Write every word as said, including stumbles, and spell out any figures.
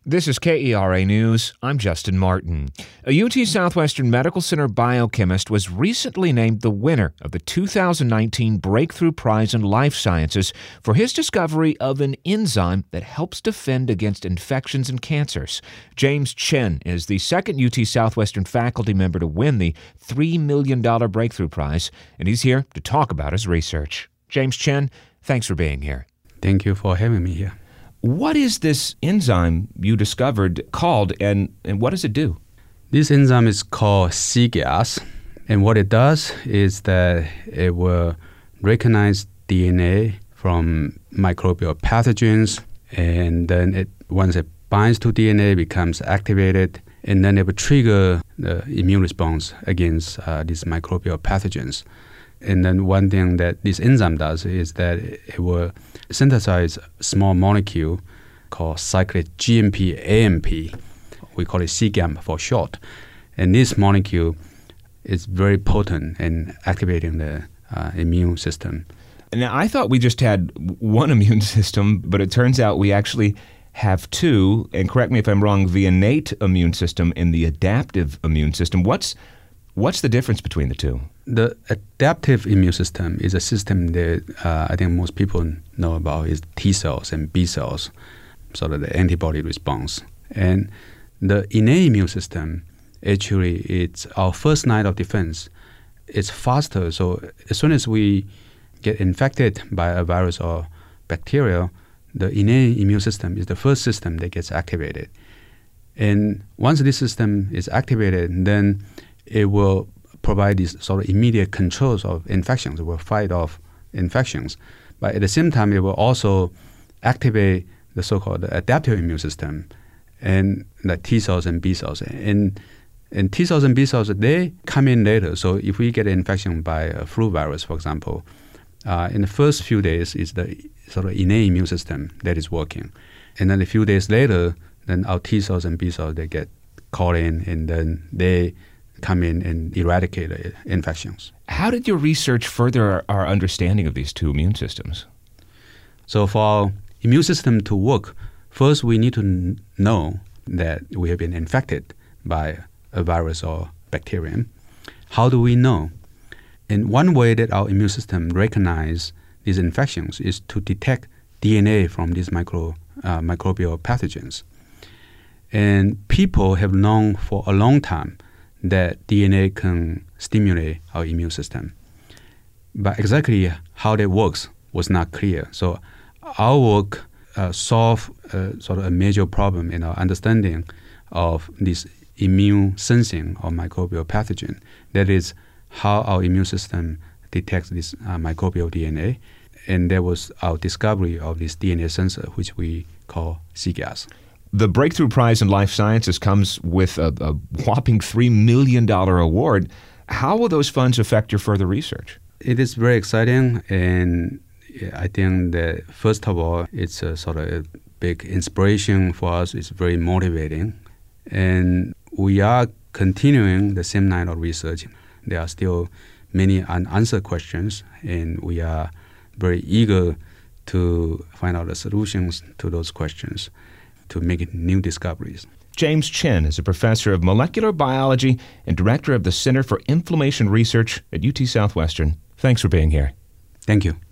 This is K E R A News. I'm Justin Martin. A U T Southwestern Medical Center biochemist was recently named the winner of the two thousand nineteen Breakthrough Prize in Life Sciences for his discovery of an enzyme that helps defend against infections and cancers. James Chen is the second U T Southwestern faculty member to win the three million dollars Breakthrough Prize, and he's here to talk about his research. James Chen, thanks for being here. Thank you for having me here. What is this enzyme you discovered called, and, and what does it do? This enzyme is called C G A S, and what it does is that it will recognize D N A from microbial pathogens, and then it once it binds to D N A, becomes activated, and then it will trigger the immune response against uh, these microbial pathogens. And then one thing that this enzyme does is that it will synthesize a small molecule called cyclic G M P A M P. We call it C G A M for short. And this molecule is very potent in activating the uh, immune system. Now, I thought we just had one immune system, but it turns out we actually have two. And correct me if I'm wrong, the innate immune system and the adaptive immune system. What's What's the difference between the two? The adaptive immune system is a system that uh, I think most people know about is T cells and B cells, sort of the antibody response. And the innate immune system, actually, it's our first line of defense. It's faster, so as soon as we get infected by a virus or bacteria, the innate immune system is the first system that gets activated. And once this system is activated, then it will provide these sort of immediate controls of infections. It will fight off infections. But at the same time, it will also activate the so-called adaptive immune system, and like T cells and B cells. And, and T cells and B cells, they come in later. So if we get an infection by a flu virus, for example, uh, in the first few days, it's the sort of innate immune system that is working. And then a few days later, then our T cells and B cells, they get called in, and then they come in and eradicate uh, infections. How did your research further our, our understanding of these two immune systems? So for our immune system to work, first we need to n- know that we have been infected by a virus or bacterium. How do we know? And one way that our immune system recognizes these infections is to detect D N A from these micro uh, microbial pathogens. And people have known for a long time that D N A can stimulate our immune system. But exactly how that works was not clear. So our work uh, solved uh, sort of a major problem in our understanding of this immune sensing of microbial pathogen. That is how our immune system detects this uh, microbial D N A. And that was our discovery of this D N A sensor, which we call C G A S. The Breakthrough Prize in Life Sciences comes with a, a whopping three million dollars award. How will those funds affect your further research? It is very exciting, and I think that, first of all, it's a sort of a big inspiration for us. It's very motivating. And we are continuing the same line of research. There are still many unanswered questions, and we are very eager to find out the solutions to those questions, to make new discoveries. James Chen is a professor of molecular biology and director of the Center for Inflammation Research at U T Southwestern. Thanks for being here. Thank you.